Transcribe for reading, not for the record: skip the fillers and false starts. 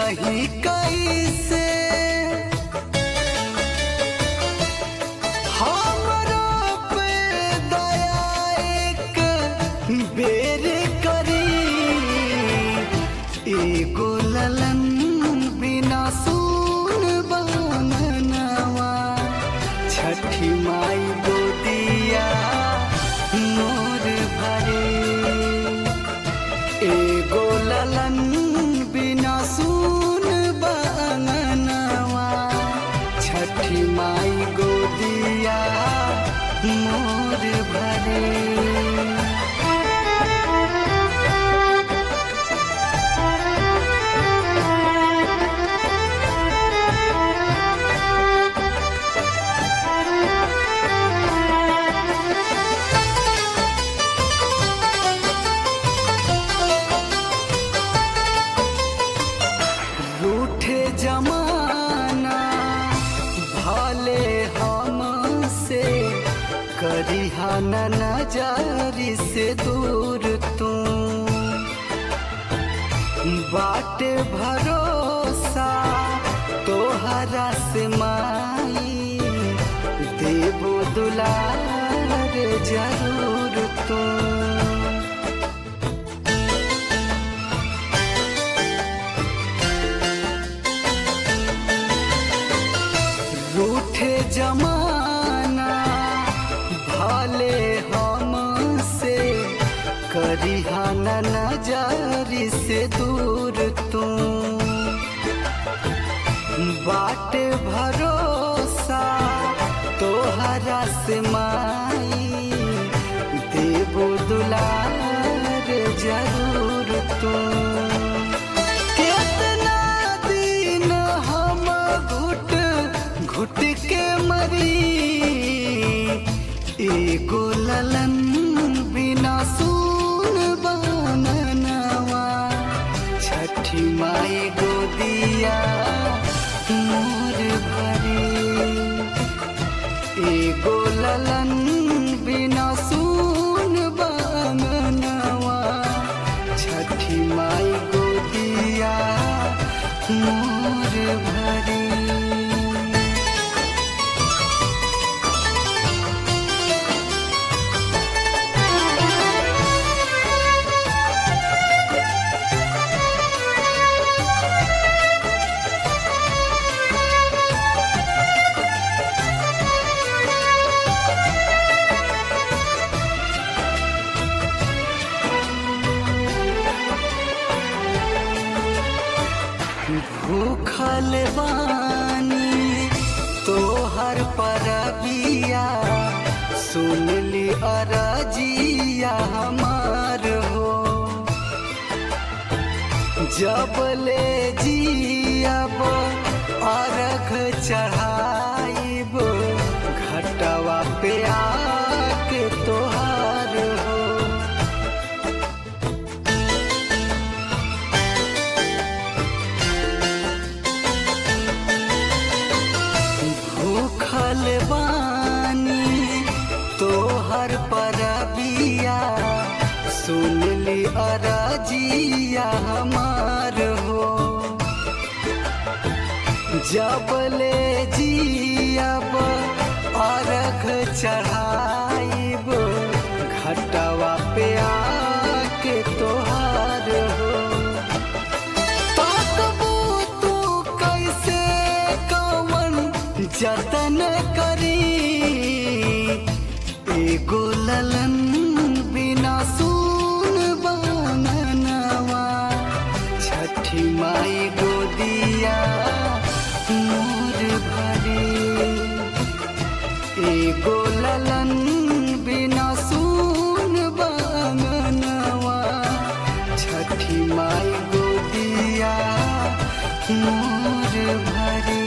कहीं कैसे हमरा पे दया एक बेर करी। एगो ललन बिना सुन बननवा छठी माई गोदिया मोर भरे। एगो ललन बिना सुन बननवा छठी माई गोदिया मोर भरे। रूठे जमाना भले हमसे करिहा न नजरी से दूर तू। बाटे भरोसा तोहरा से माई देबो दुलार जरूर तू। रूठे जमाना भले हमसे करिहा न नजरी से दूर तू। बाटे भरोसा तोहरा से माई देबो दुलार जरूर तू। घुट के मरी एगो ललन बिना सुन बननवा छठी माई गोदिया मोर भरे। एगो ललन बिना सुन बननवा छठी माई गोदिया मोर भरे। भूखल बानी तोहर परबिया सुन ली अरजिया हमार हो। जब ले जियब अर्घ चढ़ाइब घटवा पे आके तोहार हो। भूखल बानी तोहर परबिया सुन ली अरजिया हमार हो। जब ले जियब अर्घ चढ़ाइब घटवा पे आके तोहार हो। जतन करी एगो ललन बिना सुन बननवा छठी माई गोदिया मोर भरे। एगो ललन बिना सुन बननवा छठी माई गोदिया मोर भरे।